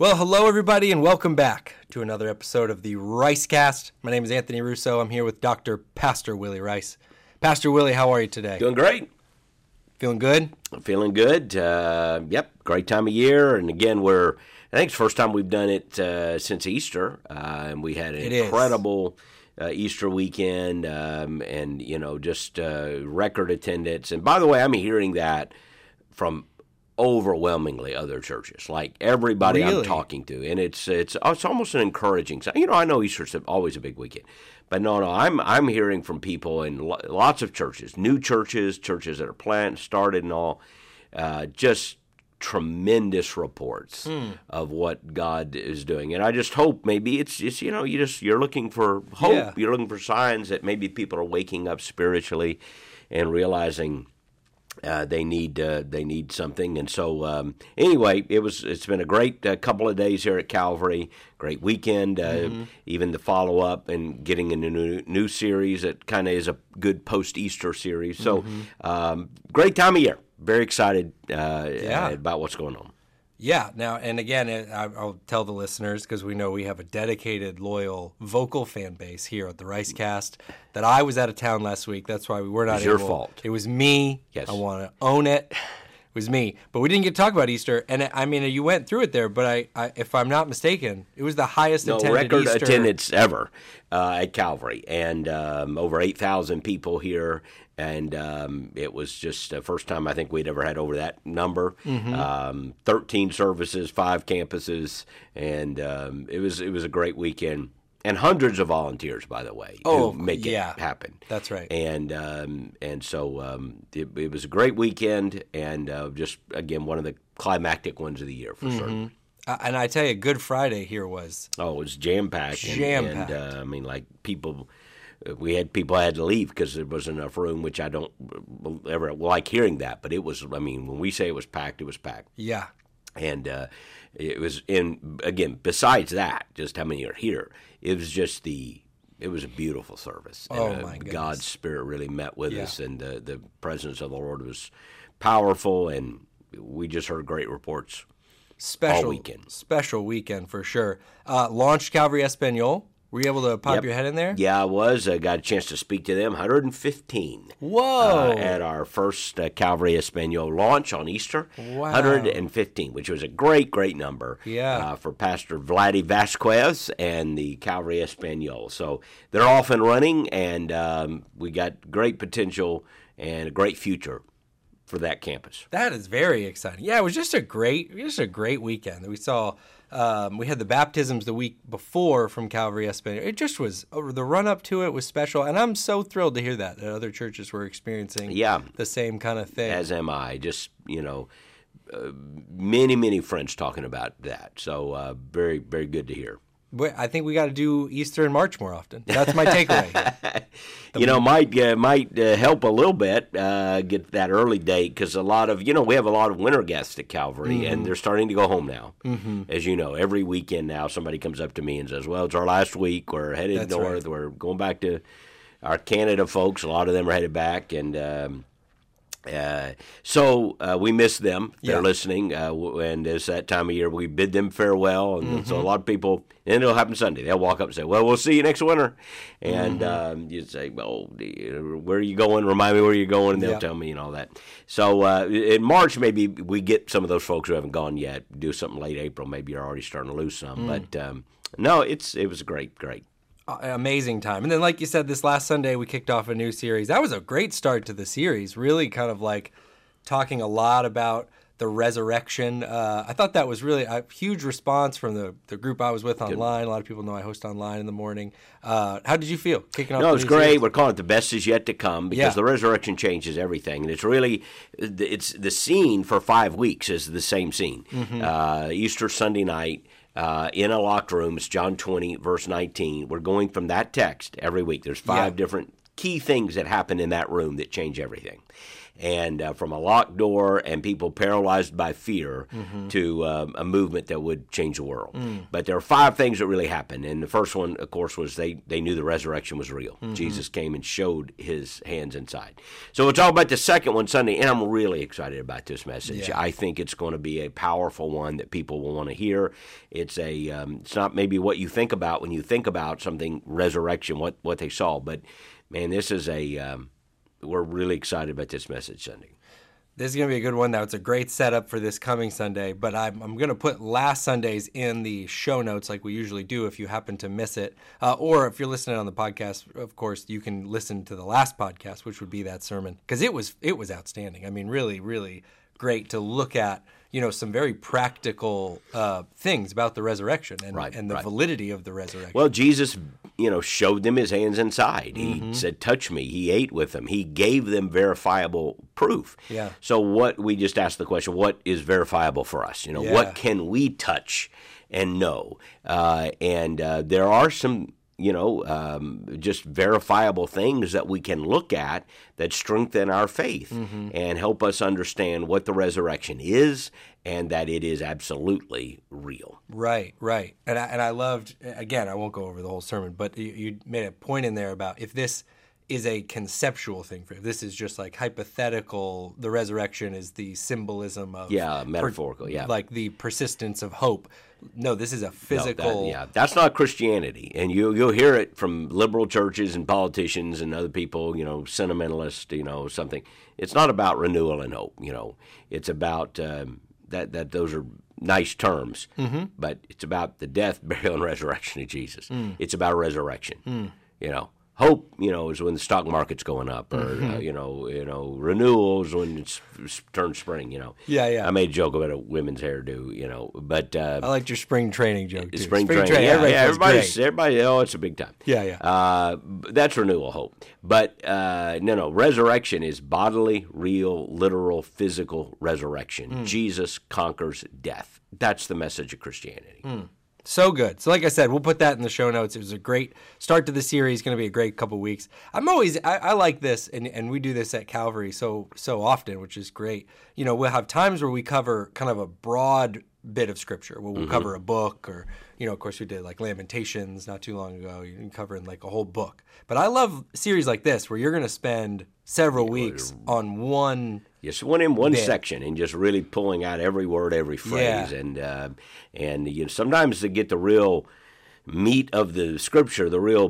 Well, hello, everybody, and welcome back to another episode of the Ricecast. My name is Anthony Russo. I'm here with Dr. Pastor Willie Rice. Pastor Willie, how are you today? Doing great. Feeling good? I'm feeling good. Great time of year. And again, I think it's the first time we've done it since Easter. And we had an incredible Easter weekend and, just record attendance. And by the way, I'm hearing that from overwhelmingly other churches, like everybody I'm talking to, and it's almost an encouraging sign. I know Easter's always a big weekend, but no, I'm hearing from people in lots of churches, new churches that are started and all, just tremendous reports of what God is doing, and I just hope maybe it's you're looking for hope, you're looking for signs that maybe people are waking up spiritually and realizing they need something. And so anyway, it's been a great couple of days here at Calvary. Great weekend, even the follow up and getting in a new series that kind of is a good post Easter series. So great time of year. Very excited about what's going on. Yeah. Now, and again, I'll tell the listeners, because we know we have a dedicated, loyal, vocal fan base here at the Ricecast, that I was out of town last week. That's why we were not able. It was your fault. It was me. Yes. I want to own it. It was me. But we didn't get to talk about Easter. And I mean, you went through it there, but I if I'm not mistaken, it was the highest attended record Easter attendance ever at Calvary, and over 8,000 people here. And it was just the first time I think we'd ever had over that number. 13 services, 5 campuses, and it was a great weekend. And hundreds of volunteers, by the way, who make it happen. That's right. And so it was a great weekend, and just again one of the climactic ones of the year for certain. And I tell you, Good Friday here was. Oh, it was jam-packed. Jam-packed. And I mean, like people. We had people had to leave because there wasn't enough room, which I don't ever like hearing that. But it was, I mean, when we say it was packed, it was packed. Yeah. And it was again, besides that, just how many are here, it was just it was a beautiful service. Oh, and, my goodness. God's Spirit really met with us, and the presence of the Lord was powerful, and we just heard great reports all weekend. Special weekend for sure. Launched Calvary Espanol. Were you able to pop your head in there? Yeah, I was. I got a chance to speak to them. 115. Whoa! At our first Calvary Espanol launch on Easter. Wow. 115, which was a great number. Yeah. For Pastor Vladdy Vasquez and the Calvary Espanol. So they're off and running, and we got great potential and a great future for that campus. That is very exciting. Yeah, it was just a great weekend. We saw. We had the baptisms the week before from Calvary Espanol. It just was, the run-up to it was special, and I'm so thrilled to hear that other churches were experiencing the same kind of thing. As am I. Just, many friends talking about that. So very, very good to hear. I think we got to do Easter in March more often. That's my takeaway. Might help a little bit get that early date, because a lot of we have a lot of winter guests at Calvary, and they're starting to go home now. As you know, every weekend now somebody comes up to me and says, "Well, it's our last week. We're headed north. Right. We're going back to our Canada folks. A lot of them are headed back, and." So we miss them. They're listening, and it's that time of year we bid them farewell. And so a lot of people, and it'll happen Sunday. They'll walk up and say, "Well, we'll see you next winter." And you say, "Well, where are you going? Remind me where you're going." And they'll tell me and all that. So in March, maybe we get some of those folks who haven't gone yet. Do something late April. Maybe you're already starting to lose some. But no, it was great. Amazing time. And then, like you said, this last Sunday we kicked off a new series. That was a great start to the series, really kind of like talking a lot about the resurrection. I thought that was really a huge response from the group I was with online. A lot of people know I host online in the morning. How did you feel kicking off? No, it's great. Series? We're calling it The Best Is Yet to Come, because the resurrection changes everything. And it's really, it's the scene for 5 weeks is the same scene. Easter Sunday night. In a locked room, it's John 20, verse 19. We're going from that text every week. There's 5 different key things that happen in that room that change everything. and from a locked door and people paralyzed by fear to a movement that would change the world. But there are 5 things that really happened, and the first one, of course, was they knew the resurrection was real. Jesus came and showed his hands inside. So we'll talk about the second one Sunday, and I'm really excited about this message. Yeah. I think it's going to be a powerful one that people will want to hear. It's it's not maybe what you think about when you think about something resurrection, what they saw, but man, this is we're really excited about this message Sunday. This is going to be a good one. Now, it's a great setup for this coming Sunday, but I'm going to put last Sunday's in the show notes like we usually do if you happen to miss it. Or if you're listening on the podcast, of course, you can listen to the last podcast, which would be that sermon, because it was outstanding. I mean, really, really great to look at, some very practical things about the resurrection and the validity of the resurrection. Well, Jesus, showed them his hands inside. He said, touch me. He ate with them. He gave them verifiable proof. Yeah. So we just asked the question, what is verifiable for us? What can we touch and know? And there are some just verifiable things that we can look at that strengthen our faith and help us understand what the resurrection is and that it is absolutely real. Right. And I loved, again, I won't go over the whole sermon, but you made a point in there about if this is a conceptual thing for you. This is just like hypothetical. The resurrection is the symbolism of metaphorical, like the persistence of hope. No, this is a physical. No, that's not Christianity, and you'll hear it from liberal churches and politicians and other people. Sentimentalists. Something. It's not about renewal and hope. It's about that. Those are nice terms, but it's about the death, burial, and resurrection of Jesus. It's about resurrection. Hope, is when the stock market's going up, or renewals when it's turned spring. Yeah. I made a joke about a women's hairdo, but I liked your spring training joke too. Spring training. Everybody. Oh, it's a big time. Yeah. That's renewal hope, but no. Resurrection is bodily, real, literal, physical resurrection. Jesus conquers death. That's the message of Christianity. So good. So like I said, we'll put that in the show notes. It was a great start to the series. Going to be a great couple weeks. I like this, and we do this at Calvary so often, which is great. We'll have times where we cover kind of a broad bit of Scripture. We'll cover a book, or, of course we did like Lamentations not too long ago. You can cover in like a whole book. But I love series like this where you're going to spend several weeks on one. Yes, one section, and just really pulling out every word, every phrase, and sometimes to get the real meat of the Scripture,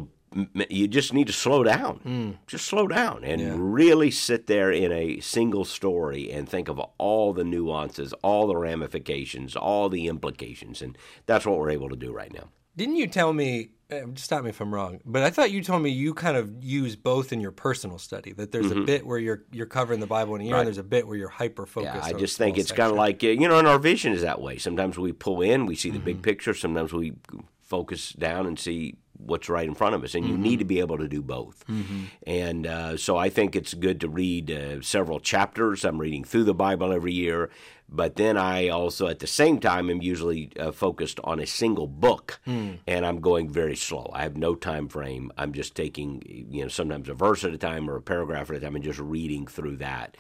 you just need to slow down. Just slow down and really sit there in a single story and think of all the nuances, all the ramifications, all the implications, and that's what we're able to do right now. Didn't you tell me, stop me if I'm wrong, but I thought you told me you kind of use both in your personal study, that there's a bit where you're covering the Bible in a year, and there's a bit where you're hyper-focused. Yeah, I just think it's kind of like, and our vision is that way. Sometimes we pull in, we see the big picture. Sometimes we focus down and see what's right in front of us, and you need to be able to do both. And so I think it's good to read several chapters. I'm reading through the Bible every year, but then I also, at the same time, am usually focused on a single book, and I'm going very slow. I have no time frame. I'm just taking, sometimes a verse at a time or a paragraph at a time and just reading through that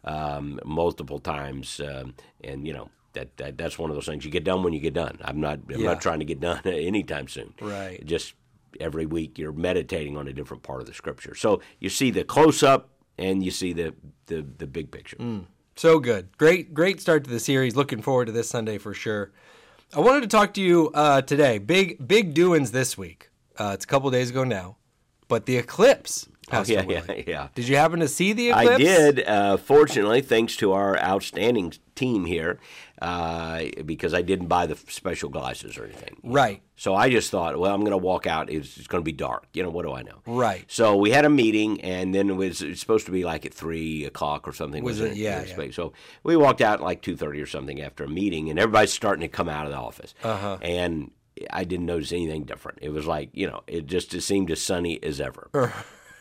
multiple times, and that's one of those things. You get done when you get done. I'm not trying to get done anytime soon. Right. Just every week you're meditating on a different part of the Scripture. So you see the close-up and you see the big picture. So good. Great start to the series. Looking forward to this Sunday for sure. I wanted to talk to you today. Big doings this week. It's a couple days ago now, but the eclipse. Pastor Willie. Did you happen to see the eclipse? I did. Fortunately, thanks to our outstanding team here, because I didn't buy the special glasses or anything. Right. So I just thought, well, I'm going to walk out. It's going to be dark. What do I know? Right. So we had a meeting, and then it's supposed to be like at 3 o'clock or something. Was it? Yeah. So we walked out at like 2:30 or something after a meeting, and everybody's starting to come out of the office. And I didn't notice anything different. It was like, it seemed as sunny as ever.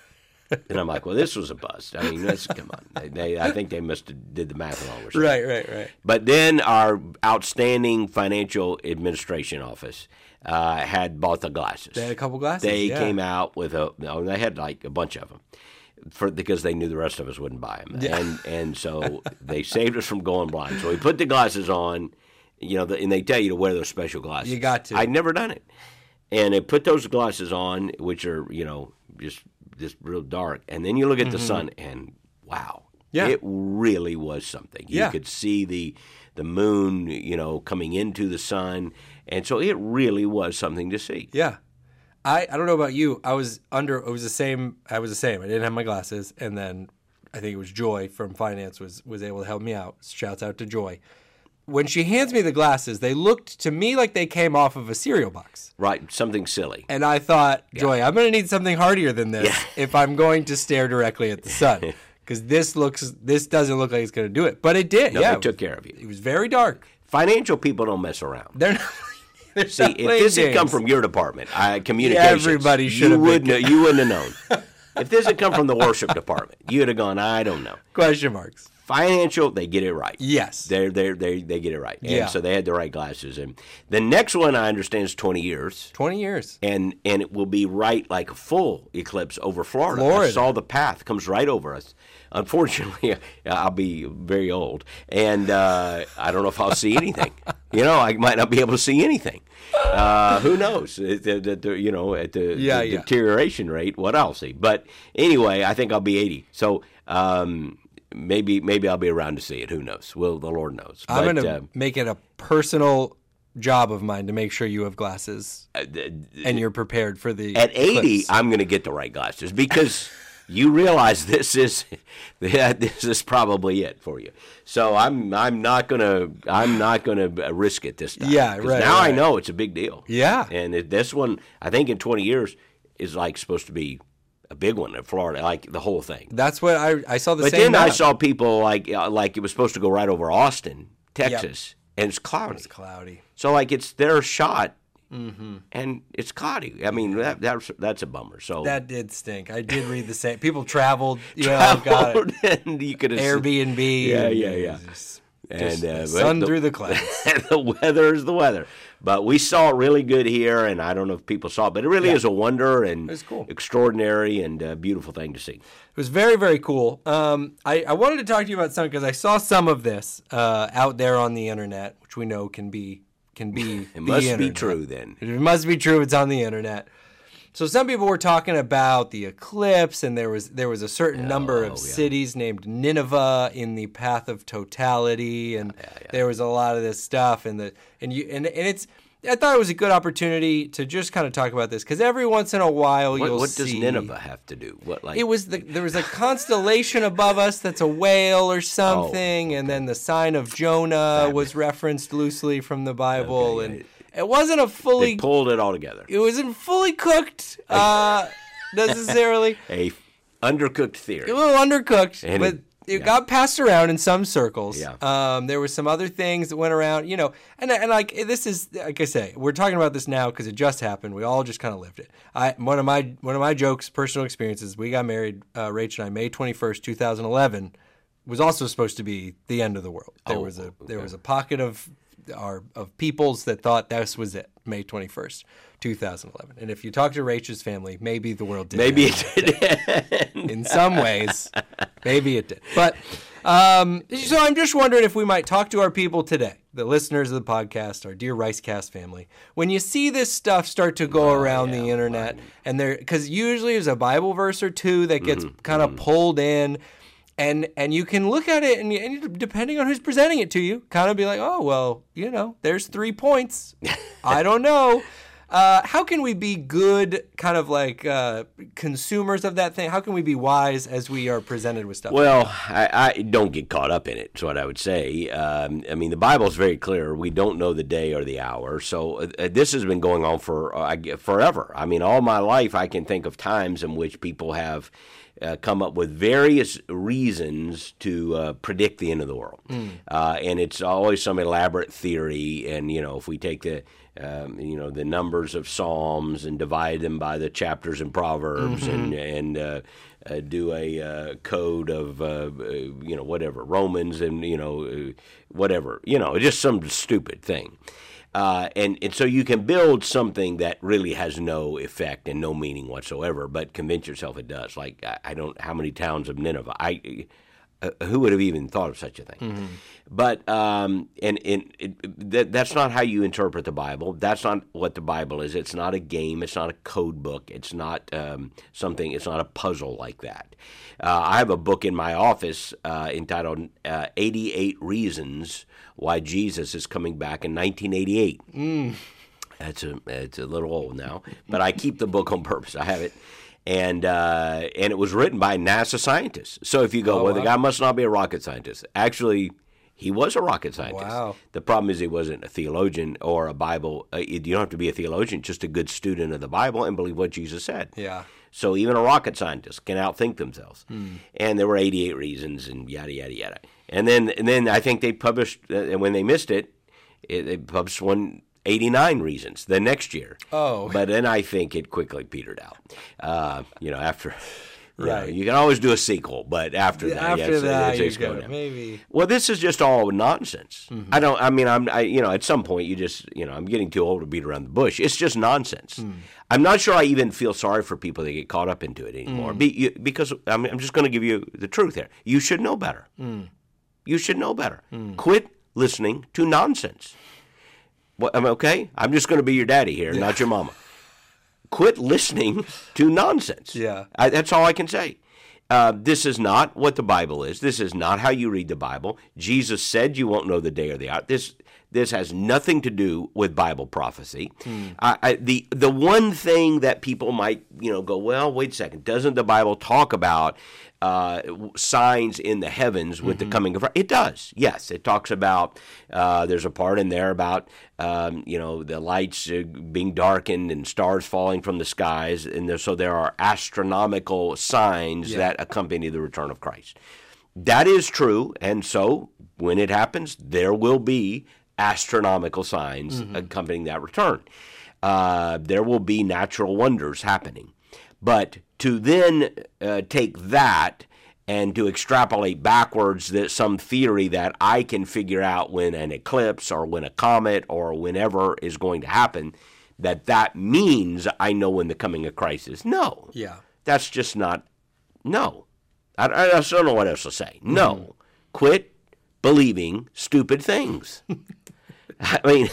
And I'm like, well, this was a bust. I mean, come on. I think they must have did the math wrong or something. Right. But then our outstanding financial administration office had bought the glasses. They had a couple glasses? They came out with they had like a bunch of them. because they knew the rest of us wouldn't buy them. Yeah. And so they saved us from going blind. So we put the glasses on, and they tell you to wear those special glasses. You got to. I'd never done it. And they put those glasses on, which are, just real dark. And then you look at the sun, and wow. Yeah. It really was something. You could see the moon, coming into the sun. And so it really was something to see. Yeah. I don't know about you. I was the same. I didn't have my glasses. And then I think it was Joy from finance was able to help me out. Shouts out to Joy. When she hands me the glasses, they looked to me like they came off of a cereal box. Right, something silly. And I thought, Joy, I'm going to need something hardier than this if I'm going to stare directly at the sun. Because this doesn't look like it's going to do it. But it did, No, it took care of you. It was very dark. Financial people don't mess around. They're not. See, if this had come from your department, communications, everybody should have been. You wouldn't have known. If this had come from the worship department, you'd have gone, I don't know. Question marks. Financial, they get it right. Yes. They get it right. And so they had the right glasses. And the next one, I understand, is 20 years. 20 years. And it will be right like a full eclipse over Florida. I saw the path. Comes right over us. Unfortunately, I'll be very old. And I don't know if I'll see anything. I might not be able to see anything. Who knows? At the deterioration rate, what I'll see. But anyway, I think I'll be 80. So maybe I'll be around to see it. Who knows? Well, the Lord knows. I'm going to make it a personal job of mine to make sure you have glasses and you're prepared for the At 80, eclipse. I'm going to get the right glasses because you realize this is probably it for you. So I'm not gonna risk it this time. Yeah, right. Now right. I know it's a big deal. Yeah, and this one I think in 20 years is like supposed to be a big one in Florida, like the whole thing. That's what I saw the but same. But then map. I saw people like it was supposed to go right over Austin, Texas, and it's cloudy. It's cloudy. So like it's their shot. Mm-hmm. And it's cloudy. I mean, that's a bummer. So that did stink. I did read the same. People traveled, and you could Airbnb. Yeah. And sun through the clouds. The weather is the weather. But we saw it really good here, and I don't know if people saw it, but it really is a wonder and cool. Extraordinary and a beautiful thing to see. It was very, very cool. I wanted to talk to you about something because I saw some of this out there on the internet, which we know can be it must be true then. It must be true. It's on the internet. So some people were talking about the eclipse, and there was a certain number of cities named Nineveh in the path of totality, and there was a lot of this stuff, and it's. I thought it was a good opportunity to just kind of talk about this because every once in a while you'll see. What does Nineveh have to do? It was there was a constellation above us that's a whale or something, and then the sign of Jonah was referenced loosely from the Bible, and it wasn't a fully. They pulled it all together. It wasn't fully cooked necessarily. A undercooked theory. A little undercooked, but. It got passed around in some circles. Yeah. There were some other things that went around, and like this is like I say, we're talking about this now because it just happened. We all just kind of lived it. One of my jokes, personal experiences. We got married, Rach and I, May 21st, 2011, was also supposed to be the end of the world. There was a pocket of peoples that thought this was it, May 21st. 2011. And if you talk to Rach's family, maybe the world did. Maybe it did. In some ways, maybe it did. But so I'm just wondering if we might talk to our people today, the listeners of the podcast, our dear Ricecast family. When you see this stuff start to go around the internet, and because usually there's a Bible verse or two that gets kind of pulled in, and you can look at it, and depending on who's presenting it to you, kind of be like, oh, well, there's 3 points. I don't know. How can we be good kind of like consumers of that thing? How can we be wise as we are presented with stuff? Well, I don't get caught up in it, is what I would say. I mean, the Bible is very clear. We don't know the day or the hour. So this has been going on for forever. I mean, all my life I can think of times in which people have come up with various reasons to predict the end of the world. And it's always some elaborate theory. And, if we take the numbers of Psalms and divide them by the chapters in Proverbs and do a code of, whatever, Romans and, whatever, just some stupid thing. And so you can build something that really has no effect and no meaning whatsoever, but convince yourself it does. Like, I don't, how many towns of Nineveh? Who would have even thought of such a thing? Mm-hmm. But that's not how you interpret the Bible. That's not what the Bible is. It's not a game. It's not a code book. It's not something. It's not a puzzle like that. I have a book in my office entitled 88 Reasons Why Jesus is Coming Back in 1988. It's a little old now, but I keep the book on purpose. I have it. And it was written by NASA scientists. So if you go, the guy must not be a rocket scientist. Actually, he was a rocket scientist. Wow. The problem is he wasn't a theologian or a Bible. You don't have to be a theologian, just a good student of the Bible and believe what Jesus said. Yeah. So even a rocket scientist can outthink themselves. And there were 88 reasons and yada, yada, yada. And then I think they published, and when they missed it, they published 89 reasons the next year. Oh. But then I think it quickly petered out. After... Right. You can always do a sequel, but after that, it's going down. Maybe. Well, this is just all nonsense. Mm-hmm. At some point you just, I'm getting too old to beat around the bush. It's just nonsense. I'm not sure I even feel sorry for people that get caught up into it anymore because I'm just going to give you the truth here. You should know better. You should know better. Quit listening to nonsense. Okay? I'm just going to be your daddy here, not your mama. Quit listening to nonsense. Yeah. That's all I can say. This is not what the Bible is. This is not how you read the Bible. Jesus said you won't know the day or the hour. This has nothing to do with Bible prophecy. The one thing that people might go, well, wait a second, doesn't the Bible talk about signs in the heavens with the coming of Christ? It does. Yes, it talks about. There's a part in there about the lights being darkened and stars falling from the skies, and so there are astronomical signs that accompany the return of Christ. That is true, and so when it happens, there will be astronomical signs accompanying that return. There will be natural wonders happening. But to then take that and to extrapolate backwards that some theory that I can figure out when an eclipse or when a comet or whenever is going to happen, that means I know when the coming of Christ is. No. Yeah. That's just not, no. I just don't know what else to say. No. Quit believing stupid things. I mean,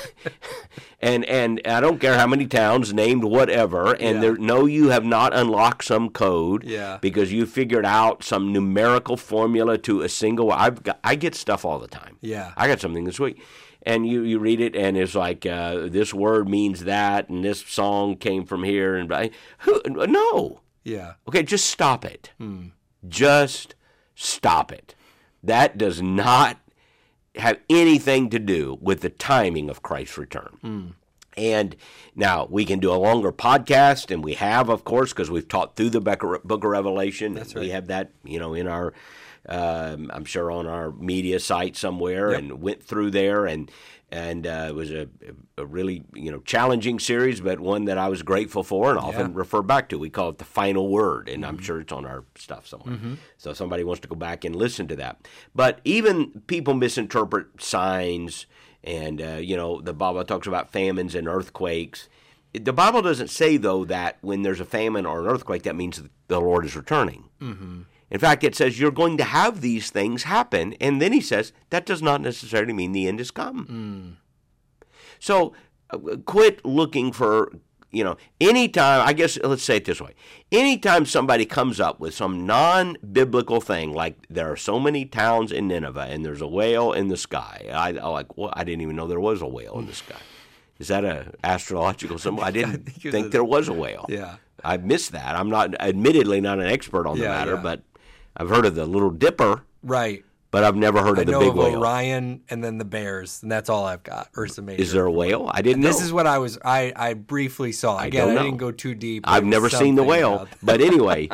and I don't care how many towns named whatever, and you have not unlocked some code because you figured out some numerical formula to a single. I get stuff all the time. Yeah, I got something this week, and you read it, and it's like this word means that, and this song came from here, and no, okay, just stop it. Just stop it. That does not have anything to do with the timing of Christ's return. And now we can do a longer podcast, and we have, of course, because we've taught through the book of Revelation. That's right. We have that, in our, I'm sure on our media site somewhere, and went through there, and it was a really, challenging series, but one that I was grateful for and often refer back to. We call it The Final Word, and I'm sure it's on our stuff somewhere. So if somebody wants to go back and listen to that. But even people misinterpret signs, and, the Bible talks about famines and earthquakes. The Bible doesn't say, though, that when there's a famine or an earthquake, that means the Lord is returning. In fact, it says you're going to have these things happen, and then he says that does not necessarily mean the end is come. So quit looking for, anytime, I guess, let's say it this way. Anytime somebody comes up with some non-biblical thing, like there are so many towns in Nineveh and there's a whale in the sky, I didn't even know there was a whale in the sky. Is that an astrological symbol? I didn't think there was a whale. Yeah. I missed that. I'm admittedly not an expert on the matter, but I've heard of the Little Dipper. Right. But I've never heard of the big whale. I know of Orion and then the bears, and that's all I've got. Ursa Major. Is there a whale? I didn't know. This is what I briefly saw. Again, I didn't go too deep. I've never seen the whale. But anyway,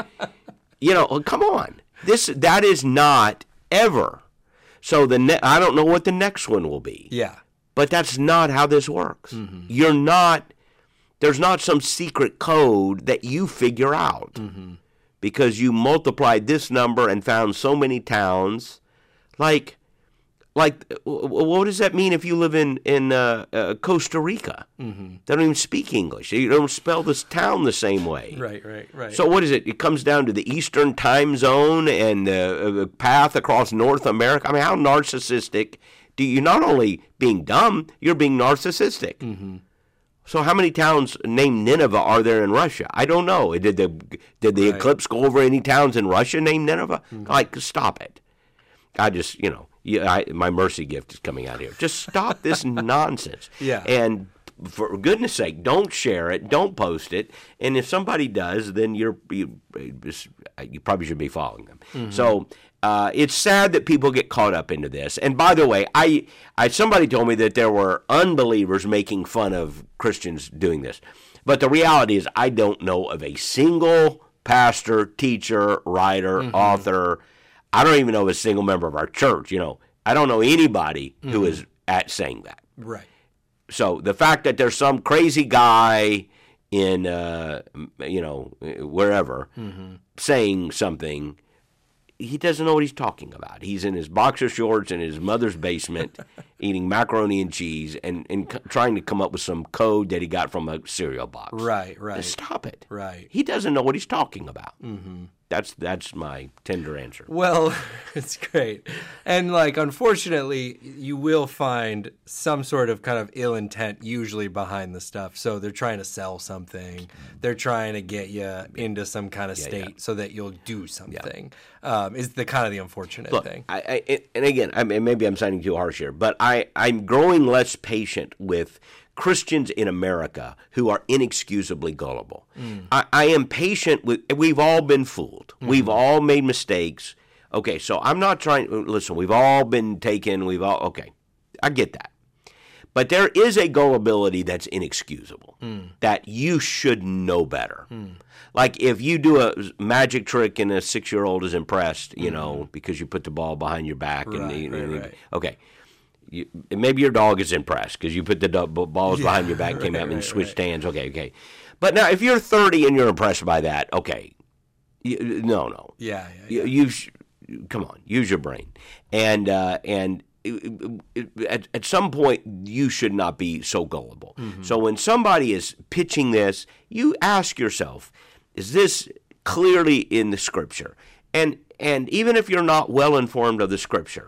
come on. That is not ever. So I don't know what the next one will be. Yeah. But that's not how this works. You're not, there's not some secret code that you figure out because you multiplied this number and found so many towns. Like, Like, what does that mean if you live in Costa Rica? Mm-hmm. They don't even speak English. They don't spell this town the same way. Right. So what is it? It comes down to the Eastern time zone and the path across North America. I mean, how narcissistic do you? Not only being dumb, you're being narcissistic. Mm-hmm. So how many towns named Nineveh are there in Russia? I don't know. Did the eclipse go over any towns in Russia named Nineveh? Mm-hmm. Like, stop it. I just, my mercy gift is coming out here. Just stop this nonsense. Yeah. And for goodness sake, don't share it. Don't post it. And if somebody does, then you probably should be following them. Mm-hmm. So it's sad that people get caught up into this. And by the way, somebody told me that there were unbelievers making fun of Christians doing this. But the reality is I don't know of a single pastor, teacher, writer, mm-hmm. author. I don't even know of a single member of our church. I don't know anybody mm-hmm. who is saying that. Right. So the fact that there's some crazy guy in, wherever, mm-hmm. saying something, he doesn't know what he's talking about. He's in his boxer shorts in his mother's basement eating macaroni and cheese and trying to come up with some code that he got from a cereal box. Right. Just stop it. Right. He doesn't know what he's talking about. Mm-hmm. That's my tender answer. Well, it's great. And, unfortunately, you will find some sort of kind of ill intent usually behind the stuff. So they're trying to sell something. They're trying to get you into some kind of state so that you'll do something. Is the kind of the unfortunate thing. And again, maybe I'm sounding too harsh here, but I'm growing less patient with Christians in America who are inexcusably gullible. Mm. I am patient with, we've all been fooled. Mm-hmm. We've all made mistakes. Okay, so I'm not trying, listen, we've all been taken, okay, I get that. But there is a gullibility that's inexcusable, that you should know better. Mm. Like if you do a magic trick and a 6-year-old is impressed, because you put the ball behind your back. Right. Okay. Maybe your dog is impressed because you put the balls behind your back, came out and switched hands. Okay. But now, if you're 30 and you're impressed by that, okay, no. Yeah. Come on, use your brain. And at some point, you should not be so gullible. Mm-hmm. So when somebody is pitching this, you ask yourself, is this clearly in the Scripture? And even if you're not well informed of the Scripture,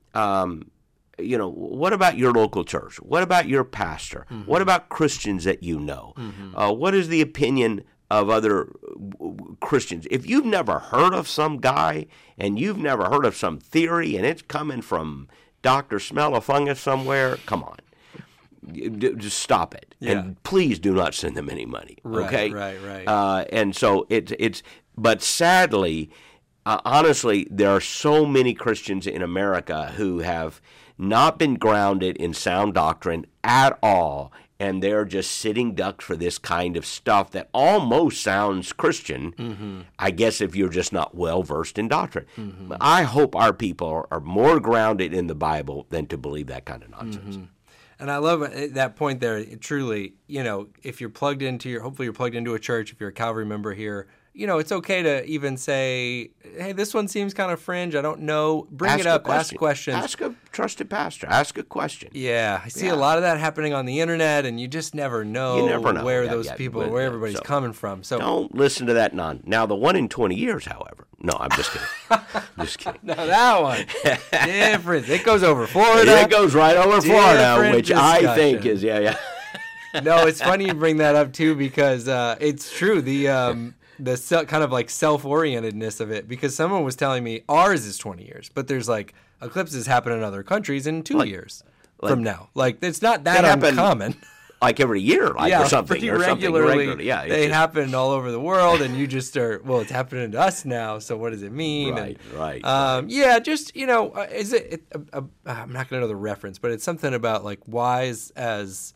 what about your local church? What about your pastor? Mm-hmm. What about Christians that you know? Mm-hmm. What is the opinion of other Christians? If you've never heard of some guy and you've never heard of some theory and it's coming from Dr. Smell a Fungus somewhere, come on. Just stop it. Yeah. And please do not send them any money. Okay? Right. And so but sadly, honestly, there are so many Christians in America who have not been grounded in sound doctrine at all, and they're just sitting ducks for this kind of stuff that almost sounds Christian, mm-hmm. I guess, if you're just not well-versed in doctrine. Mm-hmm. I hope our people are more grounded in the Bible than to believe that kind of nonsense. Mm-hmm. And I love that point there. Truly, if you're plugged hopefully you're plugged into a church, if you're a Calvary member here, it's okay to even say, hey, this one seems kind of fringe. I don't know. Bring it up. Ask questions. Ask a trusted pastor. Ask a question. Yeah. I see a lot of that happening on the internet, and you just never know, where those people, where everybody's coming from. So don't listen to that Now, the one in 20 years, however. No, I'm just kidding. Just kidding. No, that one. Different. It goes over Florida. It goes right over Florida, which discussion. I think is, No, it's funny you bring that up, too, because it's true. The kind of self-orientedness of it, because someone was telling me ours is 20 years, but there's eclipses happen in other countries in 2 years from now. It's not that uncommon. Every year, or something. Pretty regularly. Yeah, they happen all over the world, and you just it's happening to us now, so what does it mean? Right. Yeah, just, is it I'm not going to know the reference, but it's something about wise as...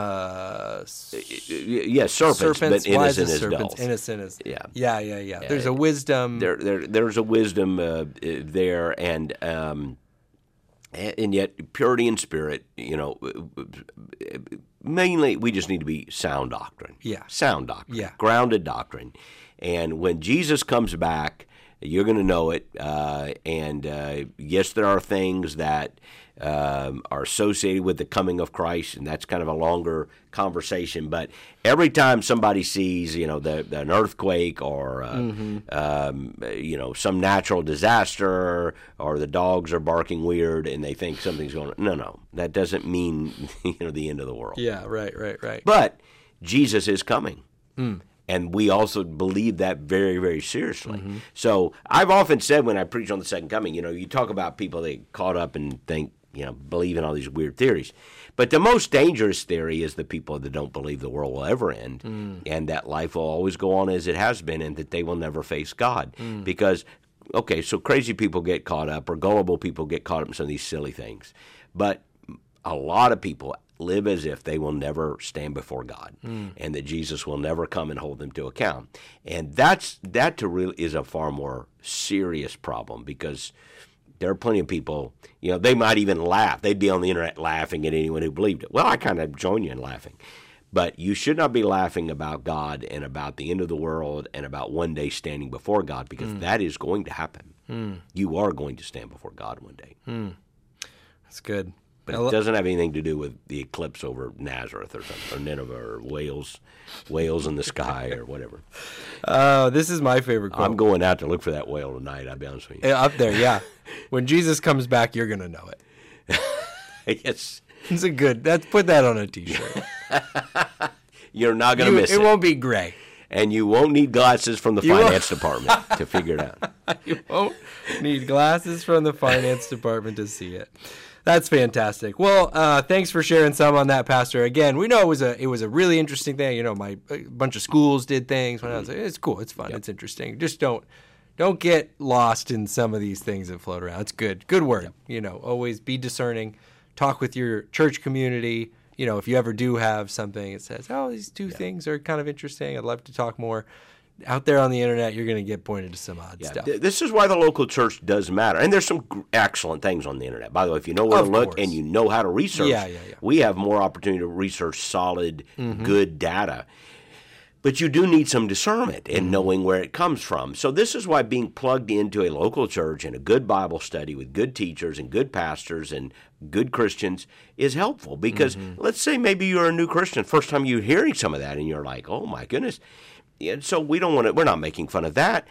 serpents, but innocent as doves. Innocent as yeah. There's a wisdom. There's a wisdom there, and yet purity in spirit. Mainly we just need to be sound doctrine. Yeah, sound doctrine. Yeah, grounded doctrine. And when Jesus comes back, You're going to know it. And yes, there are things that are associated with the coming of Christ, and that's kind of a longer conversation. But every time somebody sees, an earthquake or, some natural disaster, or the dogs are barking weird and they think something's going on, no, that doesn't mean, the end of the world. Yeah, right. But Jesus is coming. And we also believe that very, very seriously. Mm-hmm. So I've often said when I preach on the second coming, you talk about people that get caught up and think, believe in all these weird theories. But the most dangerous theory is the people that don't believe the world will ever end and that life will always go on as it has been and that they will never face God. Because, okay, so crazy people get caught up or gullible people get caught up in some of these silly things. But a lot of people live as if they will never stand before God and that Jesus will never come and hold them to account. And that is a far more serious problem because there are plenty of people, they might even laugh. They'd be on the internet laughing at anyone who believed it. Well, I kind of join you in laughing. But you should not be laughing about God and about the end of the world and about one day standing before God because that is going to happen. You are going to stand before God one day. That's good. But it doesn't have anything to do with the eclipse over Nazareth or something, or Nineveh or whales in the sky or whatever. This is my favorite quote. I'm going out to look for that whale tonight, I'll be honest with you. Up there, yeah. When Jesus comes back, you're going to know it. Yes. It's a good, put that on a T-shirt. You're not going to miss it. It won't be gray. And you won't need glasses from the finance department to figure it out. You won't need glasses from the finance department to see it. That's fantastic. Well, thanks for sharing some on that, Pastor. Again, we know it was a really interesting thing. A bunch of schools did things when I was like, it's cool, it's fun, It's interesting. Just don't get lost in some of these things that float around. It's good word. Always be discerning. Talk with your church community. If you ever do have something that says, oh, these two things are kind of interesting, I'd love to talk more. Out there on the internet, you're going to get pointed to some odd stuff. This is why the local church does matter. And there's some excellent things on the internet. By the way, if you know where to look and you know how to research, we have more opportunity to research solid, good data. But you do need some discernment in knowing where it comes from. So this is why being plugged into a local church and a good Bible study with good teachers and good pastors and good Christians is helpful. Because let's say maybe you're a new Christian, first time you're hearing some of that, and you're like, oh my goodness. Yeah, so we're not making fun of that.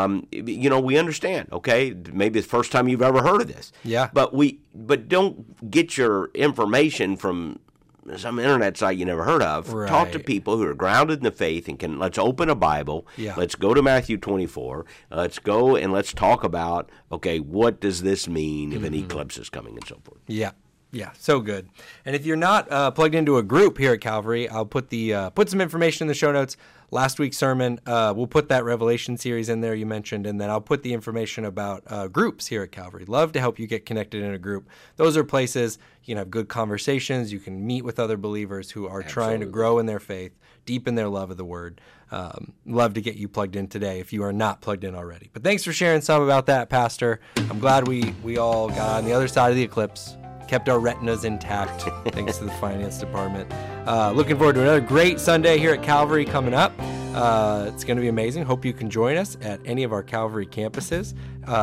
We understand, okay? Maybe it's the first time you've ever heard of this. Yeah. But don't get your information from some internet site you never heard of. Right. Talk to people who are grounded in the faith and let's open a Bible. Yeah. Let's go to Matthew 24. Let's go and let's talk about, okay, what does this mean if an eclipse is coming and so forth. Yeah. Yeah, so good. And if you're not plugged into a group here at Calvary, I'll put put some information in the show notes. Last week's sermon, we'll put that Revelation series in there you mentioned, and then I'll put the information about groups here at Calvary. Love to help you get connected in a group. Those are places you can have good conversations. You can meet with other believers who are trying to grow in their faith, deepen their love of the Word. Love to get you plugged in today if you are not plugged in already. But thanks for sharing some about that, Pastor. I'm glad we all got on the other side of the eclipse. Kept our retinas intact, thanks to the finance department. Looking forward to another great Sunday here at Calvary coming up. It's going to be amazing. Hope you can join us at any of our Calvary campuses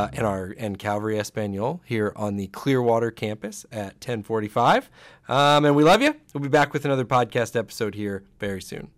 and Calvary Espanol here on the Clearwater campus at 10:45. And we love you. We'll be back with another podcast episode here very soon.